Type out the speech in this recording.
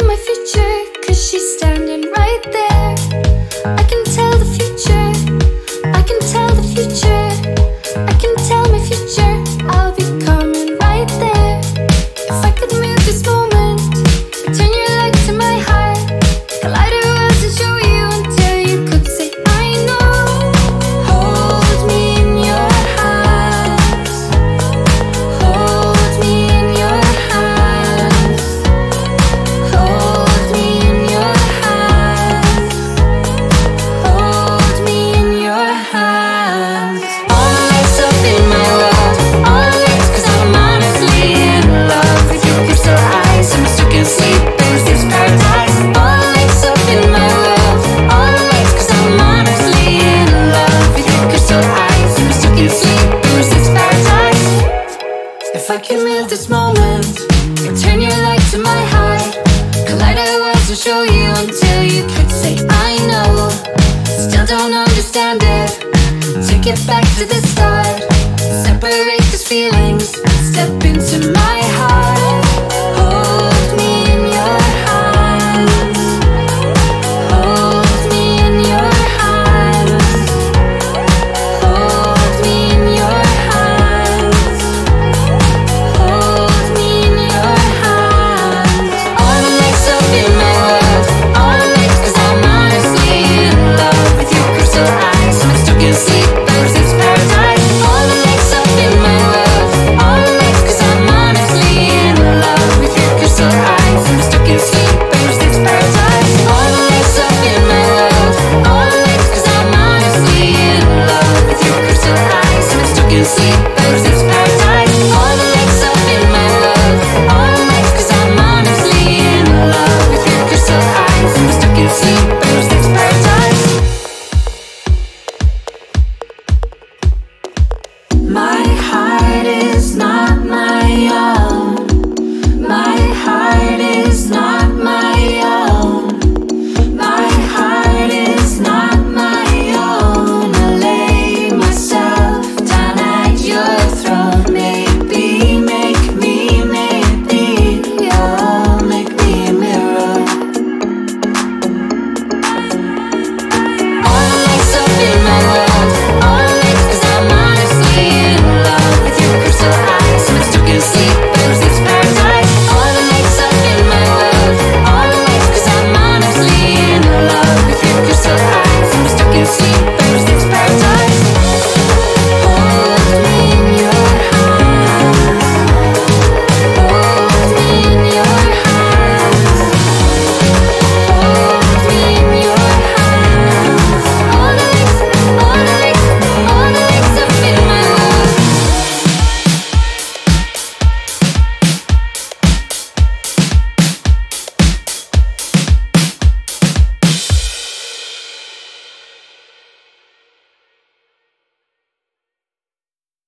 my future, 'cause she's standing right there. I can tell the future, I can tell the future, I can tell my future, I'll be coming right there. If I could move this moment, turn your light to my heart, collide our worlds and show you until you could say I know. Hold me in your hands, hold me in your hands, hold me in your hands, hold me in your hands. All the lights up in my world, all the lights 'cause I'm honestly in love with your crystal eyes. I'm stuck in sleep, is this paradise? All the lights up in my world, all the lights 'cause I'm honestly in love with your crystal eyes. I'm stuck in sleep, is this paradise? If I can live this moment, turn your light to my heart, collide our worlds and show you until you could say I know. Still don't understand it, take it back to the start, separate these feelings, step into my heart.